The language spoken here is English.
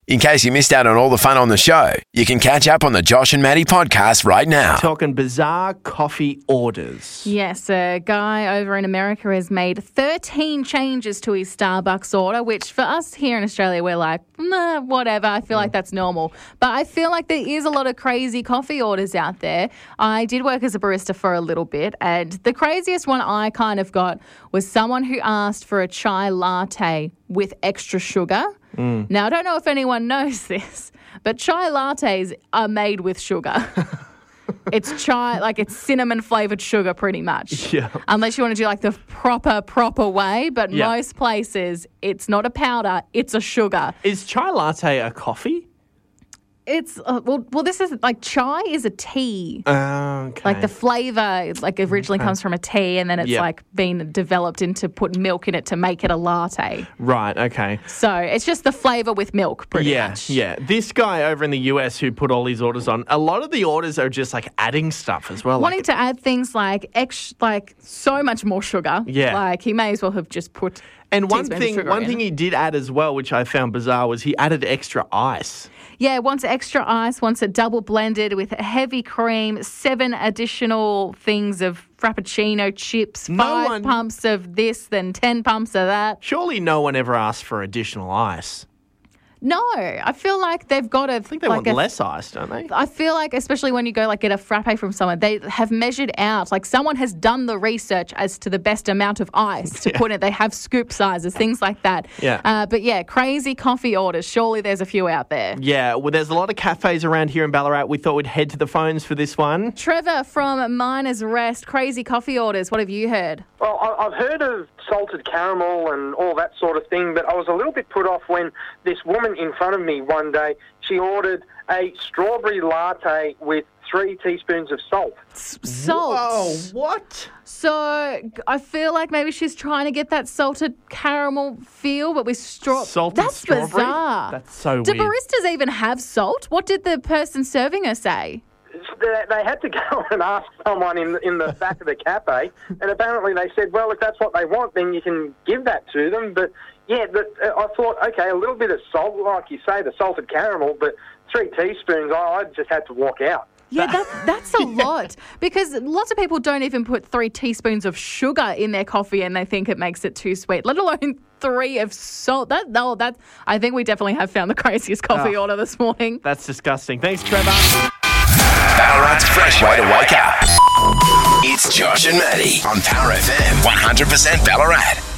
In case you missed out on all the fun on the show, you can catch up on the Josh and Maddie podcast right now. Talking bizarre coffee orders. Yes, a guy over in America has made 13 changes to his Starbucks order, which for us here in Australia, we're like, nah, whatever. I feel like that's normal. But I feel like there is a lot of crazy coffee orders out there. I did work as a barista for a little bit, and the craziest one I kind of got was someone who asked for a chai latte with extra sugar. Now, I don't know if anyone knows this, but chai lattes are made with sugar. It's chai, like it's cinnamon flavoured sugar pretty much. Yeah. Unless you want to do like the proper way, but Yeah. most places it's not a powder, it's a sugar. Is chai latte a coffee? It's, well, this is like chai is a tea. Okay. Like the flavour like originally comes from a tea and then it's Yeah. like been developed into put milk in it to make it a latte. Right, okay. So it's just the flavour with milk pretty Yeah, much. yeah. This guy over in the US who put all these orders on, a lot of the orders are just like adding stuff as well. Wanting to add things like so much more sugar. Yeah. Like he may as well have just put and one teaspoons of sugar thing in. he did add as well, which I found bizarre, was he added extra ice. Yeah, wants extra ice, wants it double blended with heavy cream, 7 additional things of Frappuccino chips, 5 pumps of this, then 10 pumps of that. Surely no one ever asked for additional ice. No, I feel like they've got to... I think they want less ice, don't they? I feel like, especially when you go like get a frappe from someone, they have measured out, like someone has done the research as to the best amount of ice to put in. They have scoop sizes, things like that. Yeah. But yeah, crazy coffee orders. Surely there's a few out there. Yeah, well, there's a lot of cafes around here in Ballarat. We thought we'd head to the phones for this one. Trevor from Miners Rest, crazy coffee orders. What have you heard? Well, I've heard of salted caramel and all that sort of thing, but I was a little bit put off when this woman in front of me one day, she ordered a strawberry latte with 3 teaspoons of salt. Salt. Whoa, what? So I feel like maybe she's trying to get that salted caramel feel, but with Salted That's strawberry? bizarre. That's so Do weird. baristas even have salt? What did the person serving her say? They had to go and ask someone in the back of the cafe, and apparently they said, well, if that's what they want, then you can give that to them. But, yeah, I thought, okay, a little bit of salt, like you say, the salted caramel, but 3 teaspoons, I just had to walk out. Yeah, that's a lot because lots of people don't even put 3 teaspoons of sugar in their coffee and they think it makes it too sweet, let alone 3 of salt. I think we definitely have found the craziest coffee order this morning. That's disgusting. Thanks, Trevor. Ballarat's fresh way to wake up. It's Josh and Maddie on Power FM 100% Ballarat.